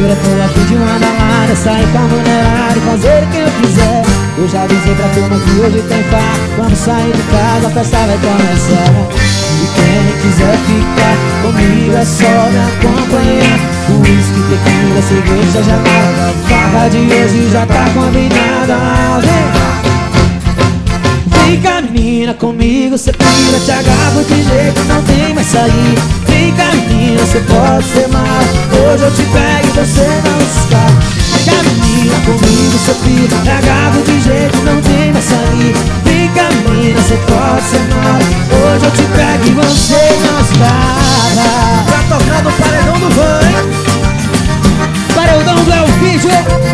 sexta-feira tô a fim de uma balada, sair com a mulherada e fazer o que eu quiser. Eu já avisei pra turma que hoje tem farra. Quando sair de casa a festa vai começar. E quem quiser ficar comigo é só me acompanhar. Whisky, tequila, cerveja já tá. Farra de hoje já tá combinada. Fica menina comigo, cê pira, te agarro de jeito, não tem mais sair. Fica menina, cê pode ser mal. Hoje eu te pego e você não escapa. Fica menina comigo, cê pira, te agarro de jeito, não tem mais sair. Fica menina, cê pode ser mal. Hoje eu te pego e você não escapa. Tá tocando o paredão do van, hein? Paredão do Elvídio.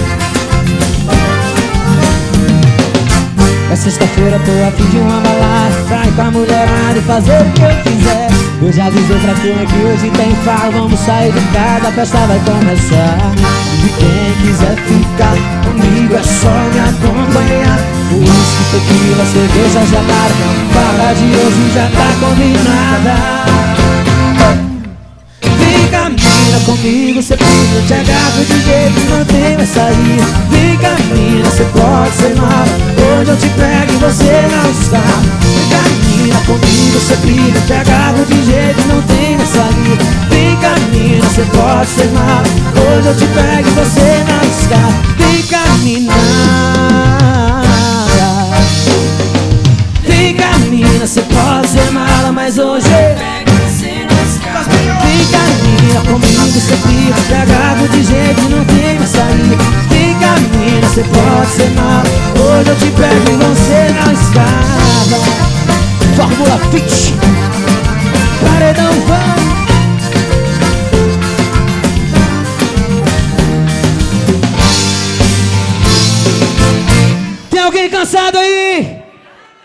É sexta-feira, tô a fim de uma balada, sair com a mulherada e fazer o que eu quiser. Eu já avisei pra turma que hoje tem farra. Vamos sair de casa, a festa vai começar. E quem quiser ficar comigo é só me acompanhar. Whisky, tequila, cerveja já tá. Farra de hoje já tá combinada. Fica menina comigo, cê pisa, te agarro de jeito, não tem mais sair. Fica menina, cê pode ser mal. Hoje eu te pego e você não está. Fica menina comigo, cê pisa, te agarro de jeito, não tem mais sair. Fica menina, cê pode ser mal. Hoje eu te pego e você não está. Fica menina. Fica menina, cê pode ser mala, mas hoje fica menina comigo, cê fica, te agarro de jeito, não tem mais sair. Fica menina, cê pode ser mal. Hoje eu te pego e você não escapa. Fórmula Fit, paredão vai. Tem alguém cansado aí?